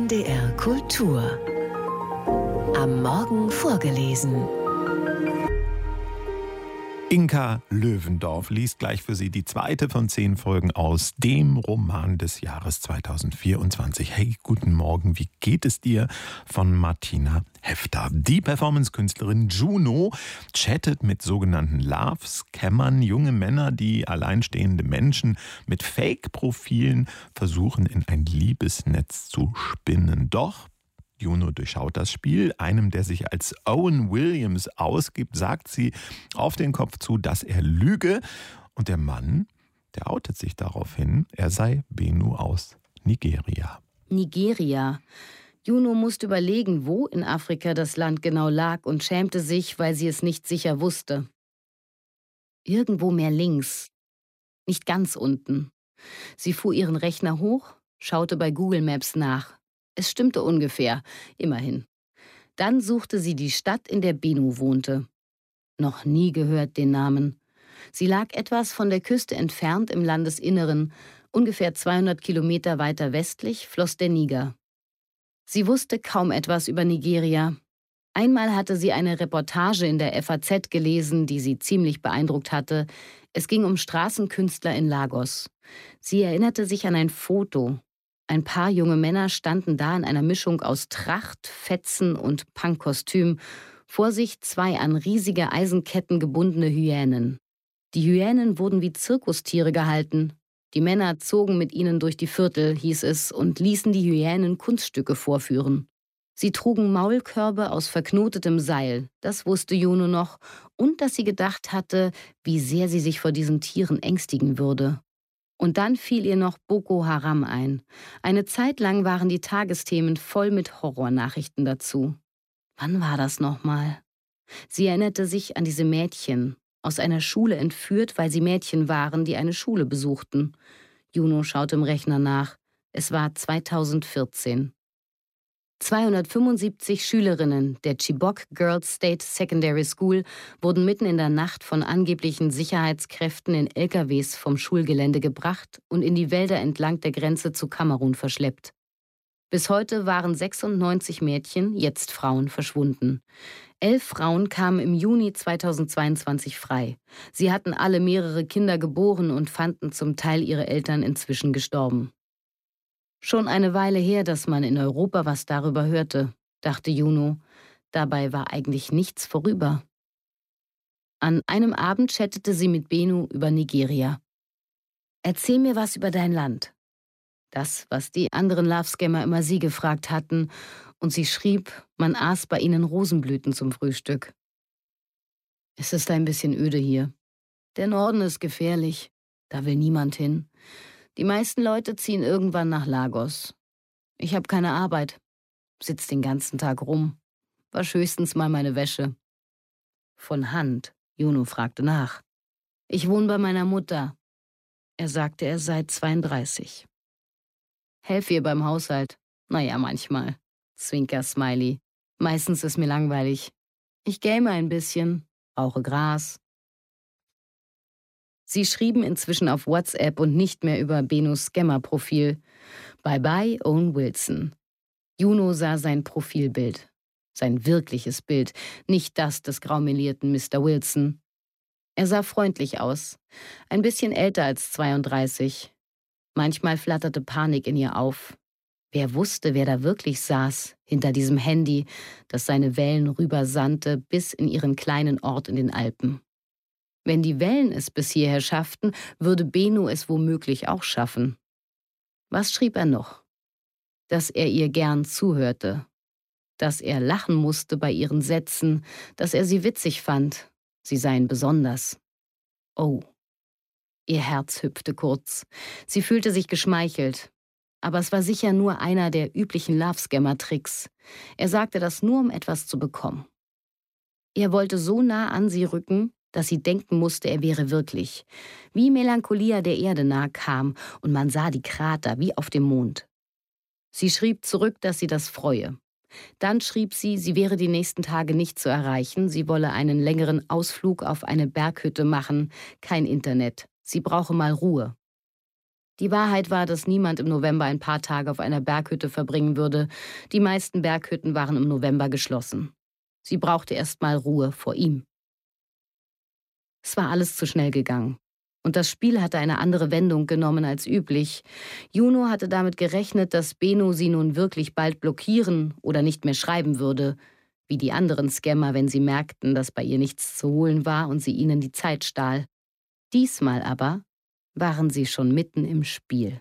NDR Kultur. Am Morgen vorgelesen. Inka Löwendorf liest gleich für Sie die zweite von 10 Folgen aus dem Roman des Jahres 2024. Hey, guten Morgen, wie geht es dir? Von Martina Hefter. Die Performance-Künstlerin Juno chattet mit sogenannten Love-Scammern, junge Männer, die alleinstehende Menschen mit Fake-Profilen versuchen, in ein Liebesnetz zu spinnen. Doch Juno durchschaut das Spiel. Einem, der sich als Owen Williams ausgibt, sagt sie auf den Kopf zu, dass er lüge. Und der Mann, der outet sich daraufhin, er sei Bennu aus Nigeria. Nigeria. Juno musste überlegen, wo in Afrika das Land genau lag und schämte sich, weil sie es nicht sicher wusste. Irgendwo mehr links. Nicht ganz unten. Sie fuhr ihren Rechner hoch, schaute bei Google Maps nach. Es stimmte ungefähr, immerhin. Dann suchte sie die Stadt, in der Bennu wohnte. Noch nie gehört den Namen. Sie lag etwas von der Küste entfernt im Landesinneren. Ungefähr 200 Kilometer weiter westlich floss der Niger. Sie wusste kaum etwas über Nigeria. Einmal hatte sie eine Reportage in der FAZ gelesen, die sie ziemlich beeindruckt hatte. Es ging um Straßenkünstler in Lagos. Sie erinnerte sich an ein Foto. Ein paar junge Männer standen da in einer Mischung aus Tracht, Fetzen und Punkkostüm. Vor sich 2 an riesige Eisenketten gebundene Hyänen. Die Hyänen wurden wie Zirkustiere gehalten. Die Männer zogen mit ihnen durch die Viertel, hieß es, und ließen die Hyänen Kunststücke vorführen. Sie trugen Maulkörbe aus verknotetem Seil, das wusste Juno noch, und dass sie gedacht hatte, wie sehr sie sich vor diesen Tieren ängstigen würde. Und dann fiel ihr noch Boko Haram ein. Eine Zeit lang waren die Tagesthemen voll mit Horrornachrichten dazu. Wann war das nochmal? Sie erinnerte sich an diese Mädchen, aus einer Schule entführt, weil sie Mädchen waren, die eine Schule besuchten. Juno schaute im Rechner nach. Es war 2014. 275 Schülerinnen der Chibok Girls State Secondary School wurden mitten in der Nacht von angeblichen Sicherheitskräften in LKWs vom Schulgelände gebracht und in die Wälder entlang der Grenze zu Kamerun verschleppt. Bis heute waren 96 Mädchen, jetzt Frauen, verschwunden. 11 Frauen kamen im Juni 2022 frei. Sie hatten alle mehrere Kinder geboren und fanden zum Teil ihre Eltern inzwischen gestorben. Schon eine Weile her, dass man in Europa was darüber hörte, dachte Juno. Dabei war eigentlich nichts vorüber. An einem Abend chattete sie mit Bennu über Nigeria. »Erzähl mir was über dein Land.« Das, was die anderen Love-Scammer immer sie gefragt hatten, und sie schrieb, man aß bei ihnen Rosenblüten zum Frühstück. »Es ist ein bisschen öde hier. Der Norden ist gefährlich. Da will niemand hin. Die meisten Leute ziehen irgendwann nach Lagos. Ich habe keine Arbeit. Sitz den ganzen Tag rum. Wasch höchstens mal meine Wäsche.« »Von Hand?« Juno fragte nach. »Ich wohne bei meiner Mutter.« Er sagte, er sei 32. »Helf ihr beim Haushalt?« »Naja, manchmal.« Zwinker-Smiley. »Meistens ist mir langweilig. Ich game ein bisschen, rauche Gras.« Sie schrieben inzwischen auf WhatsApp und nicht mehr über Bennus Scammer-Profil. Bye bye, Owen Wilson. Juno sah sein Profilbild. Sein wirkliches Bild, nicht das des graumelierten Mr. Wilson. Er sah freundlich aus, ein bisschen älter als 32. Manchmal flatterte Panik in ihr auf. Wer wusste, wer da wirklich saß, hinter diesem Handy, das seine Wellen rübersandte bis in ihren kleinen Ort in den Alpen. Wenn die Wellen es bis hierher schafften, würde Bennu es womöglich auch schaffen. Was schrieb er noch? Dass er ihr gern zuhörte. Dass er lachen musste bei ihren Sätzen, dass er sie witzig fand. Sie seien besonders. Oh. Ihr Herz hüpfte kurz. Sie fühlte sich geschmeichelt. Aber es war sicher nur einer der üblichen Love-Scammer-Tricks. Er sagte das nur, um etwas zu bekommen. Er wollte so nah an sie rücken, dass sie denken musste, er wäre wirklich. Wie Melancholia der Erde nahe kam und man sah die Krater wie auf dem Mond. Sie schrieb zurück, dass sie das freue. Dann schrieb sie, sie wäre die nächsten Tage nicht zu erreichen, sie wolle einen längeren Ausflug auf eine Berghütte machen, kein Internet, sie brauche mal Ruhe. Die Wahrheit war, dass niemand im November ein paar Tage auf einer Berghütte verbringen würde. Die meisten Berghütten waren im November geschlossen. Sie brauchte erst mal Ruhe vor ihm. Es war alles zu schnell gegangen. Und das Spiel hatte eine andere Wendung genommen als üblich. Juno hatte damit gerechnet, dass Benno sie nun wirklich bald blockieren oder nicht mehr schreiben würde, wie die anderen Scammer, wenn sie merkten, dass bei ihr nichts zu holen war und sie ihnen die Zeit stahl. Diesmal aber waren sie schon mitten im Spiel.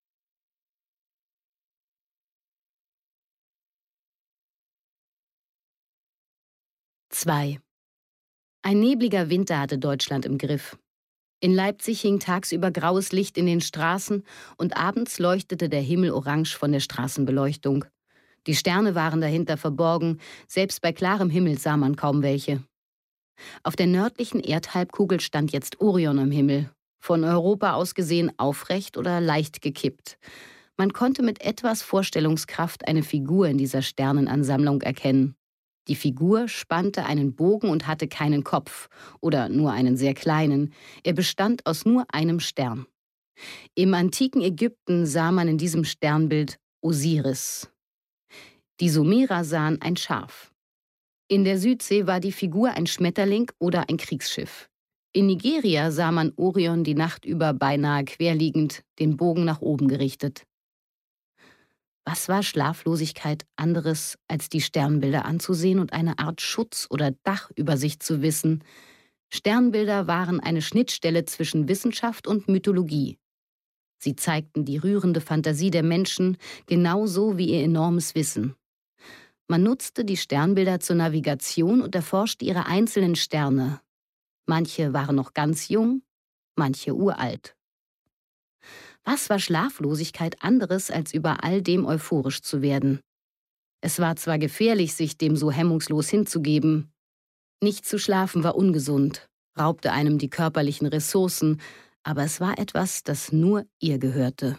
Zwei. Ein nebliger Winter hatte Deutschland im Griff. In Leipzig hing tagsüber graues Licht in den Straßen und abends leuchtete der Himmel orange von der Straßenbeleuchtung. Die Sterne waren dahinter verborgen, selbst bei klarem Himmel sah man kaum welche. Auf der nördlichen Erdhalbkugel stand jetzt Orion am Himmel, von Europa aus gesehen aufrecht oder leicht gekippt. Man konnte mit etwas Vorstellungskraft eine Figur in dieser Sternenansammlung erkennen. Die Figur spannte einen Bogen und hatte keinen Kopf, oder nur einen sehr kleinen. Er bestand aus nur einem Stern. Im antiken Ägypten sah man in diesem Sternbild Osiris. Die Sumerer sahen ein Schaf. In der Südsee war die Figur ein Schmetterling oder ein Kriegsschiff. In Nigeria sah man Orion die Nacht über beinahe querliegend, den Bogen nach oben gerichtet. Was war Schlaflosigkeit anderes, als die Sternbilder anzusehen und eine Art Schutz oder Dach über sich zu wissen? Sternbilder waren eine Schnittstelle zwischen Wissenschaft und Mythologie. Sie zeigten die rührende Fantasie der Menschen, genauso wie ihr enormes Wissen. Man nutzte die Sternbilder zur Navigation und erforschte ihre einzelnen Sterne. Manche waren noch ganz jung, manche uralt. Was war Schlaflosigkeit anderes, als über all dem euphorisch zu werden? Es war zwar gefährlich, sich dem so hemmungslos hinzugeben. Nicht zu schlafen war ungesund, raubte einem die körperlichen Ressourcen, aber es war etwas, das nur ihr gehörte.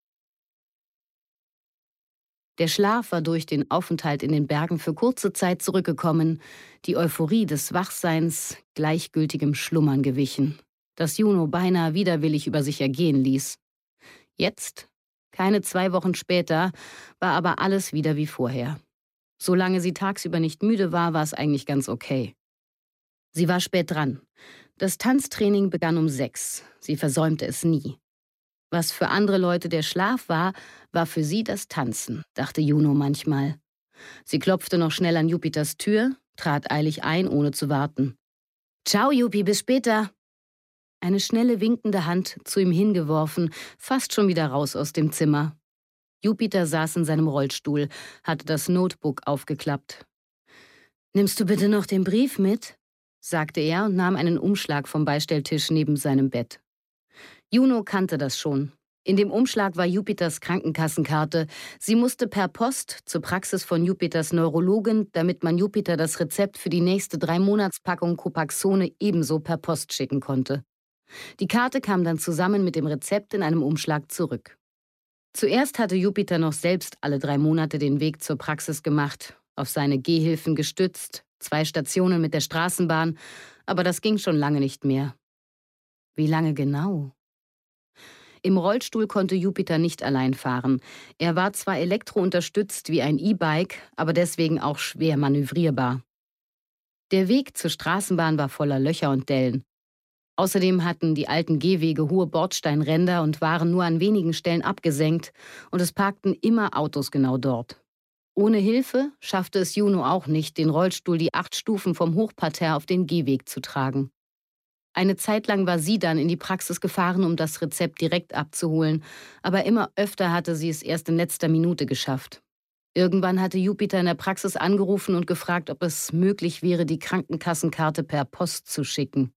Der Schlaf war durch den Aufenthalt in den Bergen für kurze Zeit zurückgekommen, die Euphorie des Wachseins gleichgültigem Schlummern gewichen, das Juno beinahe widerwillig über sich ergehen ließ. Jetzt, keine 2 Wochen später, war aber alles wieder wie vorher. Solange sie tagsüber nicht müde war, war es eigentlich ganz okay. Sie war spät dran. Das Tanztraining begann um 6. Sie versäumte es nie. Was für andere Leute der Schlaf war, war für sie das Tanzen, dachte Juno manchmal. Sie klopfte noch schnell an Jupiters Tür, trat eilig ein, ohne zu warten. »Ciao, Jupi, bis später!« Eine schnelle winkende Hand zu ihm hingeworfen, fast schon wieder raus aus dem Zimmer. Jupiter saß in seinem Rollstuhl, hatte das Notebook aufgeklappt. »Nimmst du bitte noch den Brief mit?« sagte er und nahm einen Umschlag vom Beistelltisch neben seinem Bett. Juno kannte das schon. In dem Umschlag war Jupiters Krankenkassenkarte. Sie musste per Post zur Praxis von Jupiters Neurologin, damit man Jupiter das Rezept für die nächste 3-Monats-Packung Copaxone ebenso per Post schicken konnte. Die Karte kam dann zusammen mit dem Rezept in einem Umschlag zurück. Zuerst hatte Jupiter noch selbst alle 3 Monate den Weg zur Praxis gemacht, auf seine Gehhilfen gestützt, 2 Stationen mit der Straßenbahn, aber das ging schon lange nicht mehr. Wie lange genau? Im Rollstuhl konnte Jupiter nicht allein fahren. Er war zwar elektrounterstützt wie ein E-Bike, aber deswegen auch schwer manövrierbar. Der Weg zur Straßenbahn war voller Löcher und Dellen. Außerdem hatten die alten Gehwege hohe Bordsteinränder und waren nur an wenigen Stellen abgesenkt, und es parkten immer Autos genau dort. Ohne Hilfe schaffte es Juno auch nicht, den Rollstuhl die 8 Stufen vom Hochparterre auf den Gehweg zu tragen. Eine Zeit lang war sie dann in die Praxis gefahren, um das Rezept direkt abzuholen, aber immer öfter hatte sie es erst in letzter Minute geschafft. Irgendwann hatte Jupiter in der Praxis angerufen und gefragt, ob es möglich wäre, die Krankenkassenkarte per Post zu schicken.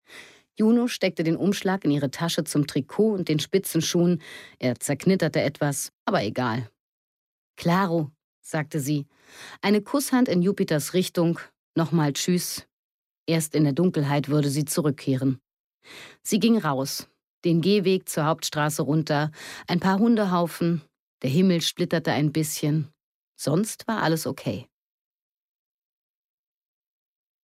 Juno steckte den Umschlag in ihre Tasche zum Trikot und den Spitzenschuhen. Er zerknitterte etwas, aber egal. »Klaro«, sagte sie. Eine Kusshand in Jupiters Richtung. Nochmal Tschüss. Erst in der Dunkelheit würde sie zurückkehren. Sie ging raus, den Gehweg zur Hauptstraße runter, ein paar Hundehaufen, der Himmel splitterte ein bisschen. Sonst war alles okay.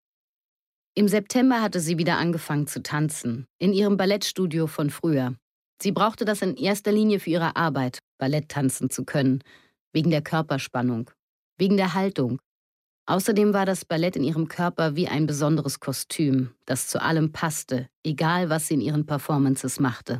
Im September hatte sie wieder angefangen zu tanzen, in ihrem Ballettstudio von früher. Sie brauchte das in erster Linie für ihre Arbeit, Ballett tanzen zu können, wegen der Körperspannung, wegen der Haltung. Außerdem war das Ballett in ihrem Körper wie ein besonderes Kostüm, das zu allem passte, egal was sie in ihren Performances machte.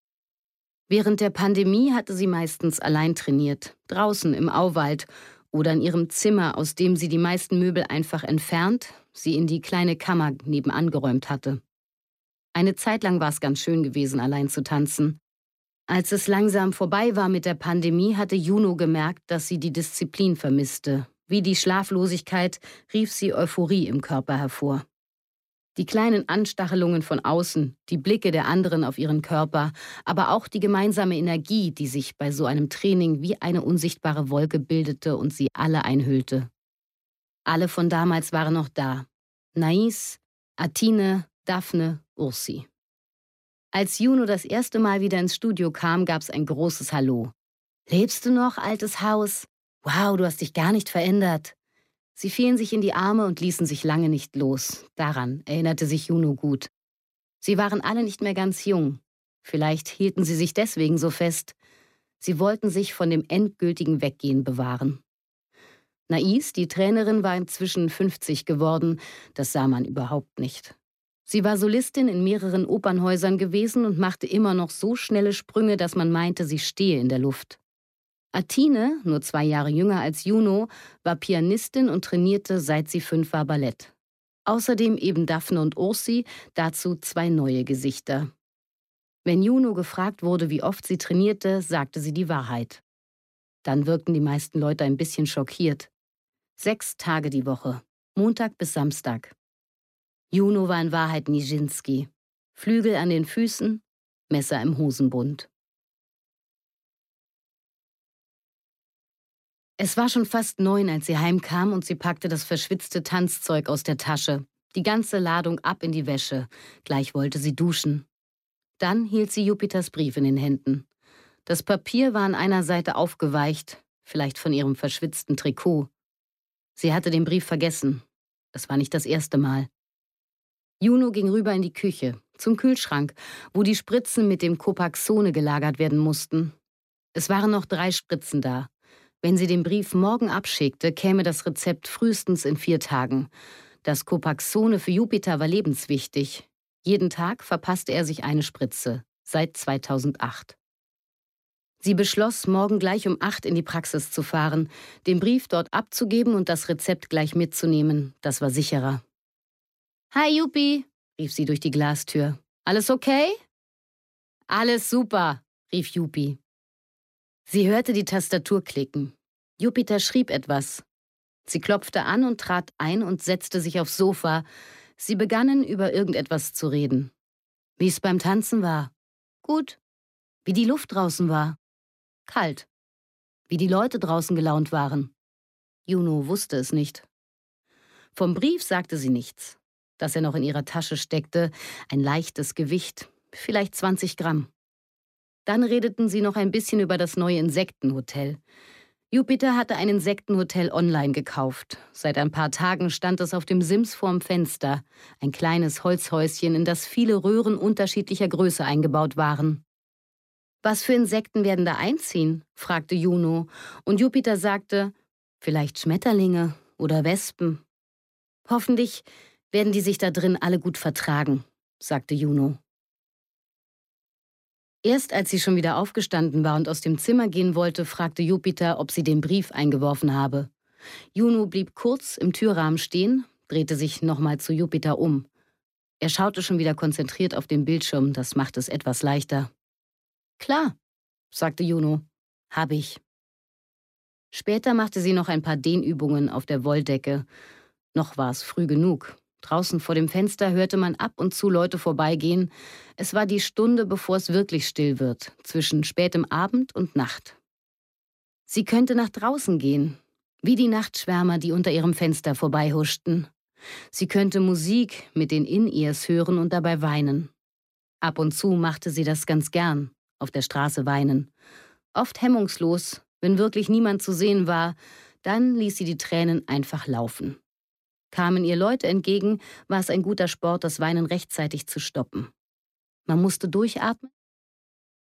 Während der Pandemie hatte sie meistens allein trainiert, draußen im Auwald oder in ihrem Zimmer, aus dem sie die meisten Möbel einfach entfernt, sie in die kleine Kammer nebenan geräumt hatte. Eine Zeit lang war es ganz schön gewesen, allein zu tanzen. Als es langsam vorbei war mit der Pandemie, hatte Juno gemerkt, dass sie die Disziplin vermisste. Wie die Schlaflosigkeit rief sie Euphorie im Körper hervor. Die kleinen Anstachelungen von außen, die Blicke der anderen auf ihren Körper, aber auch die gemeinsame Energie, die sich bei so einem Training wie eine unsichtbare Wolke bildete und sie alle einhüllte. Alle von damals waren noch da. Naïs, Athine, Daphne, Ursi. Als Juno das erste Mal wieder ins Studio kam, gab es ein großes Hallo. »Lebst du noch, altes Haus? Wow, du hast dich gar nicht verändert.« Sie fielen sich in die Arme und ließen sich lange nicht los. Daran erinnerte sich Juno gut. Sie waren alle nicht mehr ganz jung. Vielleicht hielten sie sich deswegen so fest. Sie wollten sich von dem endgültigen Weggehen bewahren. Naïs, die Trainerin, war inzwischen 50 geworden. Das sah man überhaupt nicht. Sie war Solistin in mehreren Opernhäusern gewesen und machte immer noch so schnelle Sprünge, dass man meinte, sie stehe in der Luft. Athine, nur 2 Jahre jünger als Juno, war Pianistin und trainierte, seit sie 5 war, Ballett. Außerdem eben Daphne und Ursi, dazu 2 neue Gesichter. Wenn Juno gefragt wurde, wie oft sie trainierte, sagte sie die Wahrheit. Dann wirkten die meisten Leute ein bisschen schockiert. 6 Tage die Woche, Montag bis Samstag. Juno war in Wahrheit Nijinsky. Flügel an den Füßen, Messer im Hosenbund. Es war schon fast 9, als sie heimkam und sie packte das verschwitzte Tanzzeug aus der Tasche. Die ganze Ladung ab in die Wäsche. Gleich wollte sie duschen. Dann hielt sie Jupiters Brief in den Händen. Das Papier war an einer Seite aufgeweicht, vielleicht von ihrem verschwitzten Trikot. Sie hatte den Brief vergessen. Es war nicht das erste Mal. Juno ging rüber in die Küche, zum Kühlschrank, wo die Spritzen mit dem Copaxone gelagert werden mussten. Es waren noch 3 Spritzen da. Wenn sie den Brief morgen abschickte, käme das Rezept frühestens in 4 Tagen. Das Copaxone für Jupiter war lebenswichtig. Jeden Tag verpasste er sich eine Spritze, seit 2008. Sie beschloss, morgen gleich um 8 in die Praxis zu fahren, den Brief dort abzugeben und das Rezept gleich mitzunehmen. Das war sicherer. »Hi, Jupi«, rief sie durch die Glastür. »Alles okay?« »Alles super«, rief Jupi. Sie hörte die Tastatur klicken. Jupiter schrieb etwas. Sie klopfte an und trat ein und setzte sich aufs Sofa. Sie begannen, über irgendetwas zu reden. Wie es beim Tanzen war. Gut. Wie die Luft draußen war. Kalt. Wie die Leute draußen gelaunt waren. Juno wusste es nicht. Vom Brief sagte sie nichts. Dass er noch in ihrer Tasche steckte, ein leichtes Gewicht, vielleicht 20 Gramm. Dann redeten sie noch ein bisschen über das neue Insektenhotel. Jupiter hatte ein Insektenhotel online gekauft. Seit ein paar Tagen stand es auf dem Sims vorm Fenster. Ein kleines Holzhäuschen, in das viele Röhren unterschiedlicher Größe eingebaut waren. »Was für Insekten werden da einziehen?« fragte Juno. Und Jupiter sagte, »Vielleicht Schmetterlinge oder Wespen.« »Hoffentlich werden die sich da drin alle gut vertragen«, sagte Juno. Erst als sie schon wieder aufgestanden war und aus dem Zimmer gehen wollte, fragte Jupiter, ob sie den Brief eingeworfen habe. Juno blieb kurz im Türrahmen stehen, drehte sich nochmal zu Jupiter um. Er schaute schon wieder konzentriert auf den Bildschirm, das machte es etwas leichter. »Klar«, sagte Juno, »habe ich.« Später machte sie noch ein paar Dehnübungen auf der Wolldecke. Noch war es früh genug. Draußen vor dem Fenster hörte man ab und zu Leute vorbeigehen. Es war die Stunde, bevor es wirklich still wird, zwischen spätem Abend und Nacht. Sie könnte nach draußen gehen, wie die Nachtschwärmer, die unter ihrem Fenster vorbeihuschten. Sie könnte Musik mit den In-Ears hören und dabei weinen. Ab und zu machte sie das ganz gern, auf der Straße weinen. Oft hemmungslos, wenn wirklich niemand zu sehen war, dann ließ sie die Tränen einfach laufen. Kamen ihr Leute entgegen, war es ein guter Sport, das Weinen rechtzeitig zu stoppen. Man musste durchatmen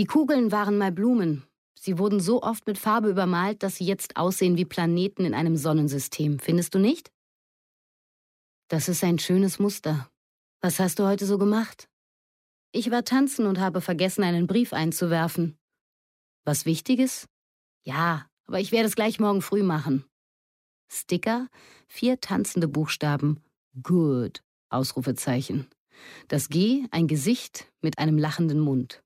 Die Kugeln waren mal Blumen. Sie wurden so oft mit Farbe übermalt, dass sie jetzt aussehen wie Planeten in einem Sonnensystem. Findest du nicht? Das ist ein schönes Muster. Was hast du heute so gemacht? Ich war tanzen und habe vergessen, einen Brief einzuwerfen. Was Wichtiges? Ja, aber ich werde es gleich morgen früh machen. Sticker, 4 tanzende Buchstaben. Good, Ausrufezeichen. Das G, ein Gesicht mit einem lachenden Mund.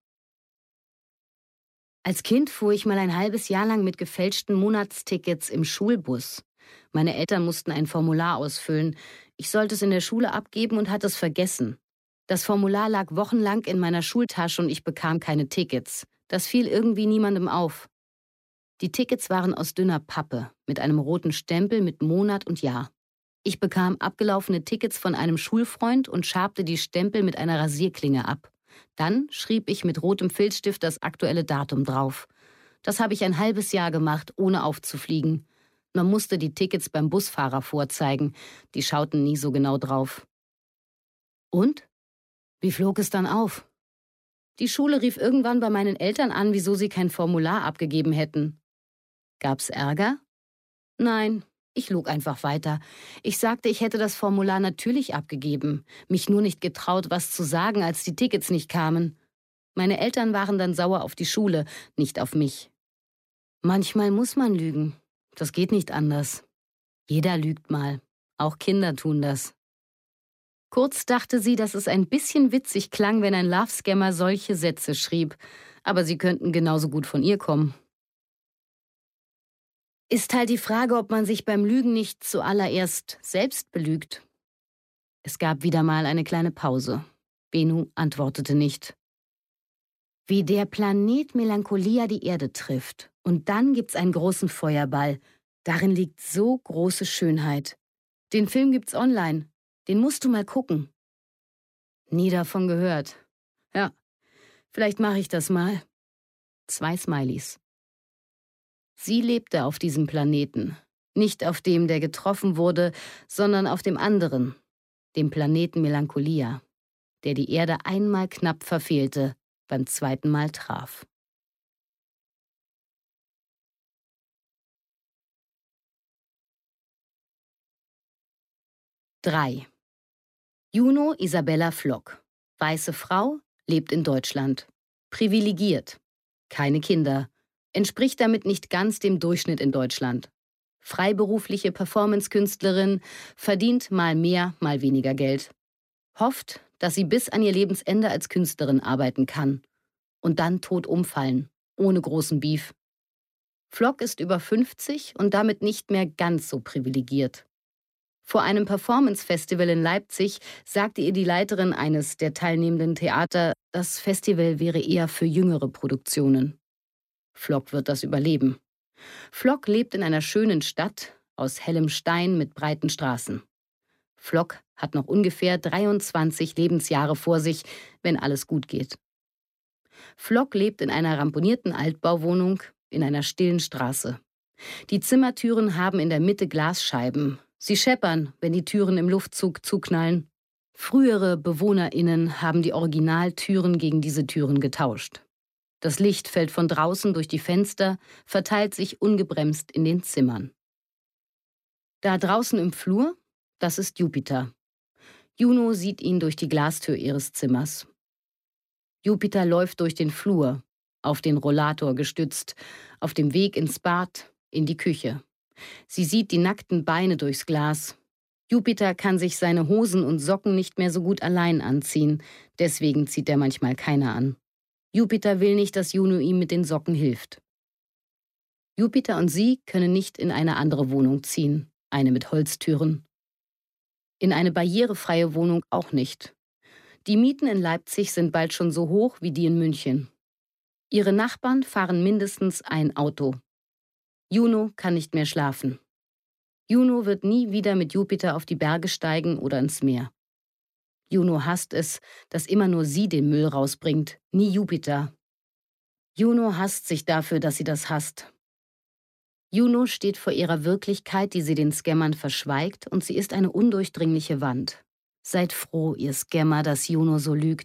Als Kind fuhr ich mal ein halbes Jahr lang mit gefälschten Monatstickets im Schulbus. Meine Eltern mussten ein Formular ausfüllen. Ich sollte es in der Schule abgeben und hatte es vergessen. Das Formular lag wochenlang in meiner Schultasche und ich bekam keine Tickets. Das fiel irgendwie niemandem auf. Die Tickets waren aus dünner Pappe, mit einem roten Stempel mit Monat und Jahr. Ich bekam abgelaufene Tickets von einem Schulfreund und schabte die Stempel mit einer Rasierklinge ab. Dann schrieb ich mit rotem Filzstift das aktuelle Datum drauf. Das habe ich ein halbes Jahr gemacht, ohne aufzufliegen. Man musste die Tickets beim Busfahrer vorzeigen. Die schauten nie so genau drauf. Und? Wie flog es dann auf? Die Schule rief irgendwann bei meinen Eltern an, wieso sie kein Formular abgegeben hätten. Gab's Ärger? Nein, ich log einfach weiter. Ich sagte, ich hätte das Formular natürlich abgegeben, mich nur nicht getraut, was zu sagen, als die Tickets nicht kamen. Meine Eltern waren dann sauer auf die Schule, nicht auf mich. Manchmal muss man lügen. Das geht nicht anders. Jeder lügt mal. Auch Kinder tun das. Kurz dachte sie, dass es ein bisschen witzig klang, wenn ein Love-Scammer solche Sätze schrieb. Aber sie könnten genauso gut von ihr kommen. Ist halt die Frage, ob man sich beim Lügen nicht zuallererst selbst belügt. Es gab wieder mal eine kleine Pause. Bennu antwortete nicht. Wie der Planet Melancholia die Erde trifft. Und dann gibt's einen großen Feuerball. Darin liegt so große Schönheit. Den Film gibt's online. Den musst du mal gucken. Nie davon gehört. Ja, vielleicht mache ich das mal. 2 Smileys. Sie lebte auf diesem Planeten. Nicht auf dem, der getroffen wurde, sondern auf dem anderen, dem Planeten Melancholia, der die Erde einmal knapp verfehlte, beim zweiten Mal traf. Drei. Juno Isabella Flock. Weiße Frau, lebt in Deutschland. Privilegiert. Keine Kinder. Entspricht damit nicht ganz dem Durchschnitt in Deutschland. Freiberufliche Performance-Künstlerin, verdient mal mehr, mal weniger Geld. Hofft, dass sie bis an ihr Lebensende als Künstlerin arbeiten kann. Und dann tot umfallen, ohne großen Beef. Flock ist über 50 und damit nicht mehr ganz so privilegiert. Vor einem Performance-Festival in Leipzig sagte ihr die Leiterin eines der teilnehmenden Theater, das Festival wäre eher für jüngere Produktionen. Flock wird das überleben. Flock lebt in einer schönen Stadt aus hellem Stein mit breiten Straßen. Flock hat noch ungefähr 23 Lebensjahre vor sich, wenn alles gut geht. Flock lebt in einer ramponierten Altbauwohnung in einer stillen Straße. Die Zimmertüren haben in der Mitte Glasscheiben. Sie scheppern, wenn die Türen im Luftzug zuknallen. Frühere BewohnerInnen haben die Originaltüren gegen diese Türen getauscht. Das Licht fällt von draußen durch die Fenster, verteilt sich ungebremst in den Zimmern. Da draußen im Flur, das ist Jupiter. Juno sieht ihn durch die Glastür ihres Zimmers. Jupiter läuft durch den Flur, auf den Rollator gestützt, auf dem Weg ins Bad, in die Küche. Sie sieht die nackten Beine durchs Glas. Jupiter kann sich seine Hosen und Socken nicht mehr so gut allein anziehen, deswegen zieht er manchmal keine an. Jupiter will nicht, dass Juno ihm mit den Socken hilft. Jupiter und sie können nicht in eine andere Wohnung ziehen, eine mit Holztüren. In eine barrierefreie Wohnung auch nicht. Die Mieten in Leipzig sind bald schon so hoch wie die in München. Ihre Nachbarn fahren mindestens ein Auto. Juno kann nicht mehr schlafen. Juno wird nie wieder mit Jupiter auf die Berge steigen oder ins Meer. Juno hasst es, dass immer nur sie den Müll rausbringt, nie Jupiter. Juno hasst sich dafür, dass sie das hasst. Juno steht vor ihrer Wirklichkeit, die sie den Scammern verschweigt, und sie ist eine undurchdringliche Wand. Seid froh, ihr Scammer, dass Juno so lügt.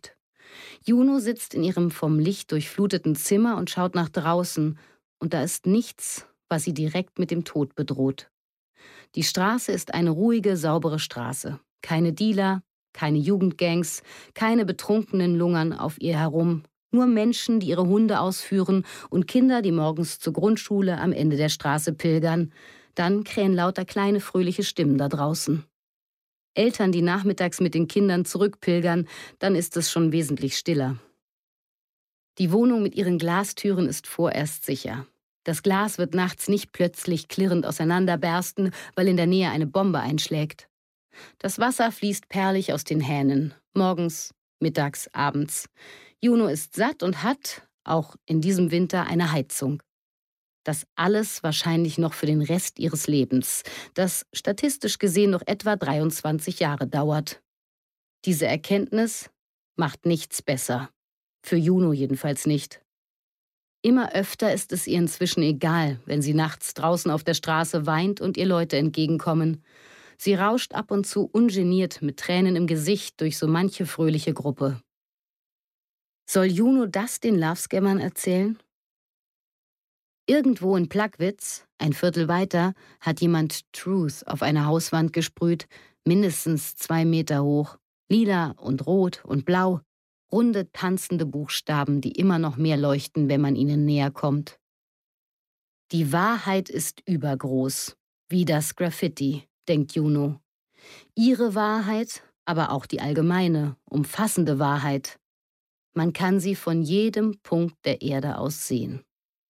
Juno sitzt in ihrem vom Licht durchfluteten Zimmer und schaut nach draußen, und da ist nichts, was sie direkt mit dem Tod bedroht. Die Straße ist eine ruhige, saubere Straße. Keine Dealer, keine Jugendgangs, keine Betrunkenen lungern auf ihr herum. Nur Menschen, die ihre Hunde ausführen und Kinder, die morgens zur Grundschule am Ende der Straße pilgern. Dann krähen lauter kleine, fröhliche Stimmen da draußen. Eltern, die nachmittags mit den Kindern zurückpilgern, dann ist es schon wesentlich stiller. Die Wohnung mit ihren Glastüren ist vorerst sicher. Das Glas wird nachts nicht plötzlich klirrend auseinanderbersten, weil in der Nähe eine Bombe einschlägt. Das Wasser fließt perlig aus den Hähnen, morgens, mittags, abends. Juno ist satt und hat, auch in diesem Winter, eine Heizung. Das alles wahrscheinlich noch für den Rest ihres Lebens, das statistisch gesehen noch etwa 23 Jahre dauert. Diese Erkenntnis macht nichts besser. Für Juno jedenfalls nicht. Immer öfter ist es ihr inzwischen egal, wenn sie nachts draußen auf der Straße weint und ihr Leute entgegenkommen. Sie rauscht ab und zu ungeniert mit Tränen im Gesicht durch so manche fröhliche Gruppe. Soll Juno das den Love-Scammern erzählen? Irgendwo in Plagwitz, ein Viertel weiter, hat jemand Truth auf eine Hauswand gesprüht, mindestens 2 Meter hoch, lila und rot und blau, runde, tanzende Buchstaben, die immer noch mehr leuchten, wenn man ihnen näher kommt. Die Wahrheit ist übergroß, wie das Graffiti, denkt Juno. Ihre Wahrheit, aber auch die allgemeine, umfassende Wahrheit. Man kann sie von jedem Punkt der Erde aus sehen.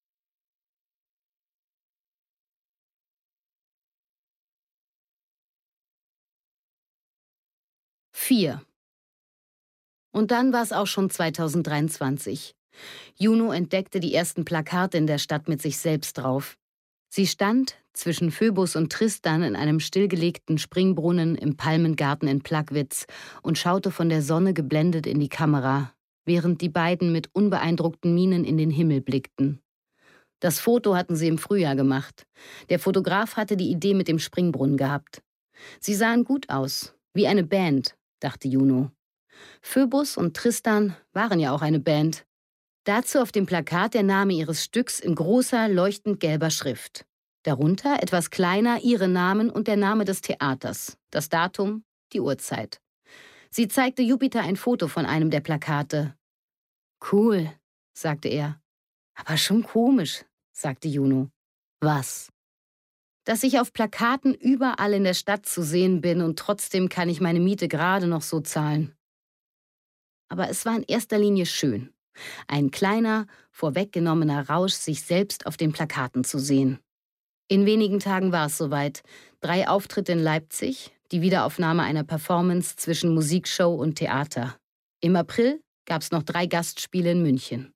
Vier. Und dann war es auch schon 2023. Juno entdeckte die ersten Plakate in der Stadt mit sich selbst drauf. Sie stand zwischen Phoebus und Tristan in einem stillgelegten Springbrunnen im Palmengarten in Plagwitz und schaute von der Sonne geblendet in die Kamera, während die beiden mit unbeeindruckten Mienen in den Himmel blickten. Das Foto hatten sie im Frühjahr gemacht. Der Fotograf hatte die Idee mit dem Springbrunnen gehabt. Sie sahen gut aus, wie eine Band, dachte Juno. Phoebus und Tristan waren ja auch eine Band. Dazu auf dem Plakat der Name ihres Stücks in großer, leuchtend gelber Schrift. Darunter, etwas kleiner, ihre Namen und der Name des Theaters, das Datum, die Uhrzeit. Sie zeigte Jupiter ein Foto von einem der Plakate. »Cool«, sagte er. »Aber schon komisch«, sagte Juno. »Was?« »Dass ich auf Plakaten überall in der Stadt zu sehen bin und trotzdem kann ich meine Miete gerade noch so zahlen.« Aber es war in erster Linie schön. Ein kleiner, vorweggenommener Rausch, sich selbst auf den Plakaten zu sehen. In wenigen Tagen war es soweit. 3 Auftritte in Leipzig, die Wiederaufnahme einer Performance zwischen Musikshow und Theater. Im April gab es noch 3 Gastspiele in München.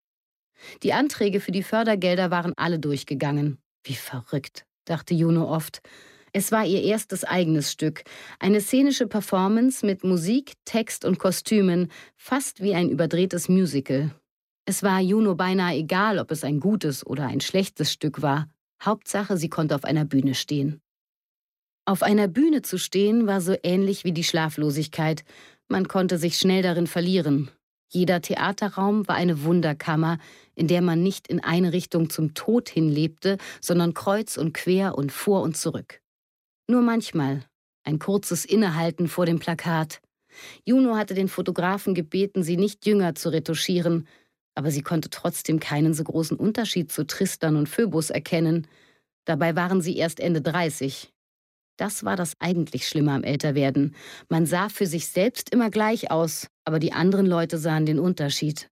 Die Anträge für die Fördergelder waren alle durchgegangen. Wie verrückt, dachte Juno oft. Es war ihr erstes eigenes Stück, eine szenische Performance mit Musik, Text und Kostümen, fast wie ein überdrehtes Musical. Es war Juno beinahe egal, ob es ein gutes oder ein schlechtes Stück war. Hauptsache, sie konnte auf einer Bühne stehen. Auf einer Bühne zu stehen war so ähnlich wie die Schlaflosigkeit. Man konnte sich schnell darin verlieren. Jeder Theaterraum war eine Wunderkammer, in der man nicht in eine Richtung zum Tod hinlebte, sondern kreuz und quer und vor und zurück. Nur manchmal ein kurzes Innehalten vor dem Plakat. Juno hatte den Fotografen gebeten, sie nicht jünger zu retuschieren, aber sie konnte trotzdem keinen so großen Unterschied zu Tristan und Phoebus erkennen. Dabei waren sie erst Ende 30. Das war das eigentlich Schlimme am Älterwerden. Man sah für sich selbst immer gleich aus, aber die anderen Leute sahen den Unterschied.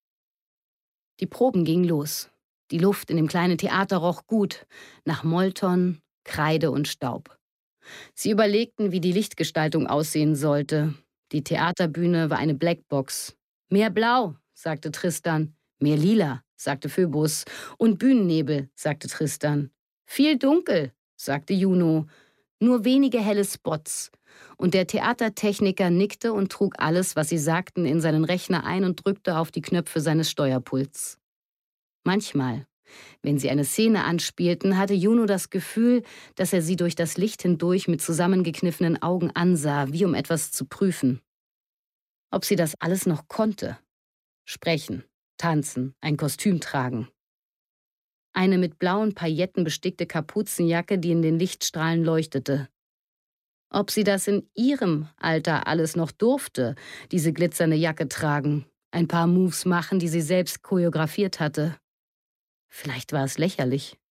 Die Proben gingen los. Die Luft in dem kleinen Theater roch gut, nach Molton, Kreide und Staub. Sie überlegten, wie die Lichtgestaltung aussehen sollte. Die Theaterbühne war eine Blackbox. »Mehr Blau«, sagte Tristan. »Mehr Lila«, sagte Phoebus. »Und Bühnennebel«, sagte Tristan. »Viel Dunkel«, sagte Juno. »Nur wenige helle Spots.« Und der Theatertechniker nickte und trug alles, was sie sagten, in seinen Rechner ein und drückte auf die Knöpfe seines Steuerpults. Manchmal, wenn sie eine Szene anspielten, hatte Juno das Gefühl, dass er sie durch das Licht hindurch mit zusammengekniffenen Augen ansah, wie um etwas zu prüfen. ob sie das alles noch konnte. Sprechen, tanzen, ein Kostüm tragen. Eine mit blauen Pailletten bestickte Kapuzenjacke, die in den Lichtstrahlen leuchtete. Ob sie das in ihrem Alter alles noch durfte, diese glitzernde Jacke tragen, ein paar Moves machen, die sie selbst choreografiert hatte. Vielleicht war es lächerlich.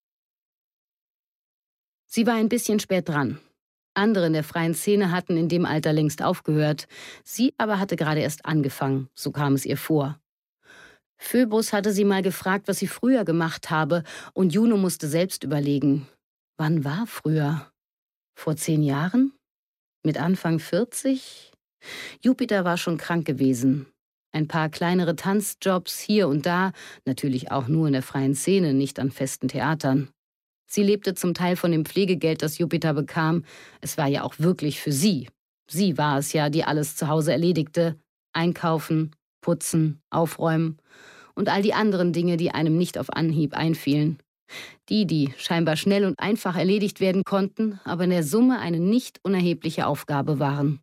Sie war ein bisschen spät dran. Andere in der freien Szene hatten in dem Alter längst aufgehört. Sie aber hatte gerade erst angefangen, so kam es ihr vor. Phoebus hatte sie mal gefragt, was sie früher gemacht habe, und Juno musste selbst überlegen. Wann war früher? Vor 10 Jahren? Mit Anfang 40? Jupiter war schon krank gewesen. Ein paar kleinere Tanzjobs hier und da, natürlich auch nur in der freien Szene, nicht an festen Theatern. Sie lebte zum Teil von dem Pflegegeld, das Jupiter bekam. Es war ja auch wirklich für sie. Sie war es ja, die alles zu Hause erledigte. Einkaufen, putzen, aufräumen und all die anderen Dinge, die einem nicht auf Anhieb einfielen. Die scheinbar schnell und einfach erledigt werden konnten, aber in der Summe eine nicht unerhebliche Aufgabe waren.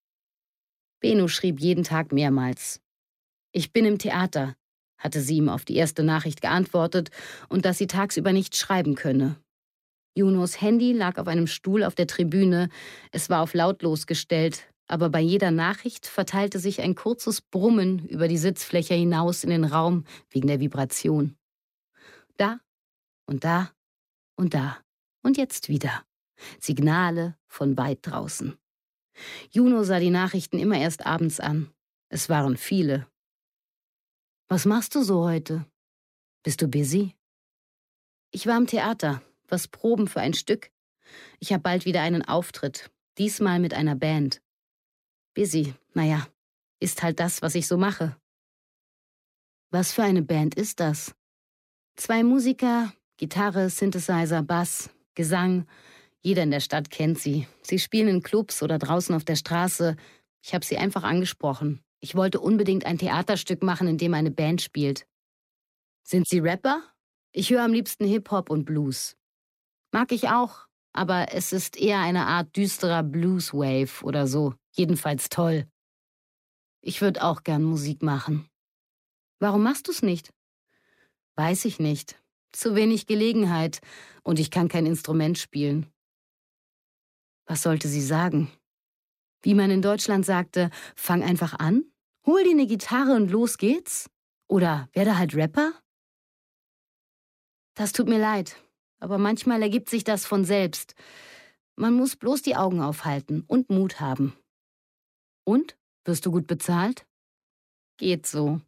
Benno schrieb jeden Tag mehrmals. »Ich bin im Theater«, hatte sie ihm auf die erste Nachricht geantwortet, und dass sie tagsüber nicht schreiben könne. Junos Handy lag auf einem Stuhl auf der Tribüne, es war auf lautlos gestellt, aber bei jeder Nachricht verteilte sich ein kurzes Brummen über die Sitzfläche hinaus in den Raum wegen der Vibration. Da und da und da und jetzt wieder. Signale von weit draußen. Juno sah die Nachrichten immer erst abends an. Es waren viele. »Was machst du so heute? Bist du busy?« »Ich war im Theater, was proben für ein Stück. Ich habe bald wieder einen Auftritt, diesmal mit einer Band. Busy, naja, ist halt das, was ich so mache.« »Was für eine Band ist das?« 2 Musiker, Gitarre, Synthesizer, Bass, Gesang. Jeder in der Stadt kennt sie. Sie spielen in Clubs oder draußen auf der Straße. Ich habe sie einfach angesprochen. Ich wollte unbedingt ein Theaterstück machen, in dem eine Band spielt. »Sind Sie Rapper?« »Ich höre am liebsten Hip-Hop und Blues.« »Mag ich auch, aber es ist eher eine Art düsterer Blues-Wave oder so. Jedenfalls toll. Ich würde auch gern Musik machen.« »Warum machst du's nicht?« »Weiß ich nicht. Zu wenig Gelegenheit und ich kann kein Instrument spielen.« Was sollte sie sagen? Wie man in Deutschland sagte, fang einfach an, hol dir eine Gitarre und los geht's? Oder werde halt Rapper? Das tut mir leid, aber manchmal ergibt sich das von selbst. Man muss bloß die Augen aufhalten und Mut haben. Und? Wirst du gut bezahlt? Geht so.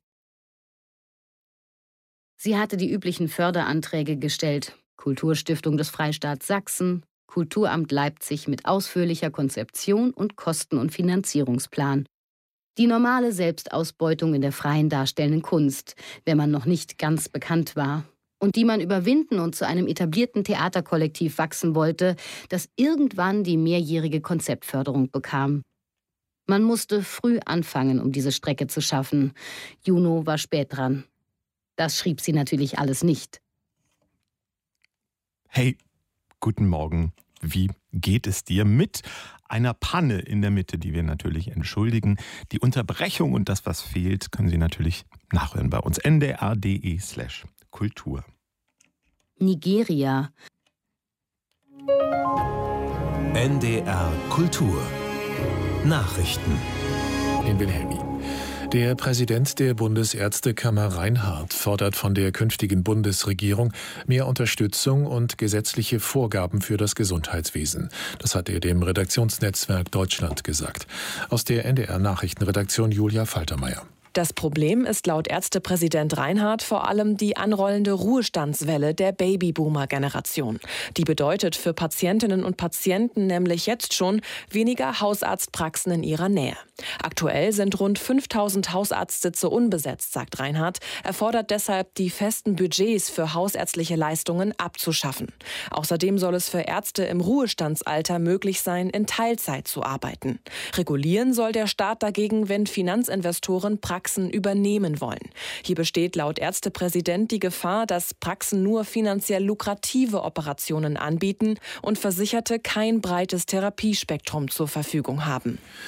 Sie hatte die üblichen Förderanträge gestellt. Kulturstiftung des Freistaats Sachsen, Kulturamt Leipzig mit ausführlicher Konzeption und Kosten- und Finanzierungsplan. Die normale Selbstausbeutung in der freien darstellenden Kunst, wenn man noch nicht ganz bekannt war. Und die man überwinden und zu einem etablierten Theaterkollektiv wachsen wollte, das irgendwann die mehrjährige Konzeptförderung bekam. Man musste früh anfangen, um diese Strecke zu schaffen. Juno war spät dran. Das schrieb sie natürlich alles nicht. Hey, guten Morgen. Wie geht es dir mit einer Panne in der Mitte, die wir natürlich entschuldigen? Die Unterbrechung und das, was fehlt, können Sie natürlich nachhören bei uns. ndr.de/Kultur. Nigeria. NDR Kultur. Nachrichten. In Wilhelmi. Der Präsident der Bundesärztekammer Reinhardt fordert von der künftigen Bundesregierung mehr Unterstützung und gesetzliche Vorgaben für das Gesundheitswesen. Das hat er dem Redaktionsnetzwerk Deutschland gesagt. Aus der NDR-Nachrichtenredaktion Julia Faltermeier. Das Problem ist laut Ärztepräsident Reinhardt vor allem die anrollende Ruhestandswelle der Babyboomer-Generation. Die bedeutet für Patientinnen und Patienten nämlich jetzt schon weniger Hausarztpraxen in ihrer Nähe. Aktuell sind rund 5000 Hausarztsitze unbesetzt, sagt Reinhardt. Er fordert deshalb, die festen Budgets für hausärztliche Leistungen abzuschaffen. Außerdem soll es für Ärzte im Ruhestandsalter möglich sein, in Teilzeit zu arbeiten. Regulieren soll der Staat dagegen, wenn Finanzinvestoren Praxen übernehmen wollen. Hier besteht laut Ärztepräsident die Gefahr, dass Praxen nur finanziell lukrative Operationen anbieten und Versicherte kein breites Therapiespektrum zur Verfügung haben.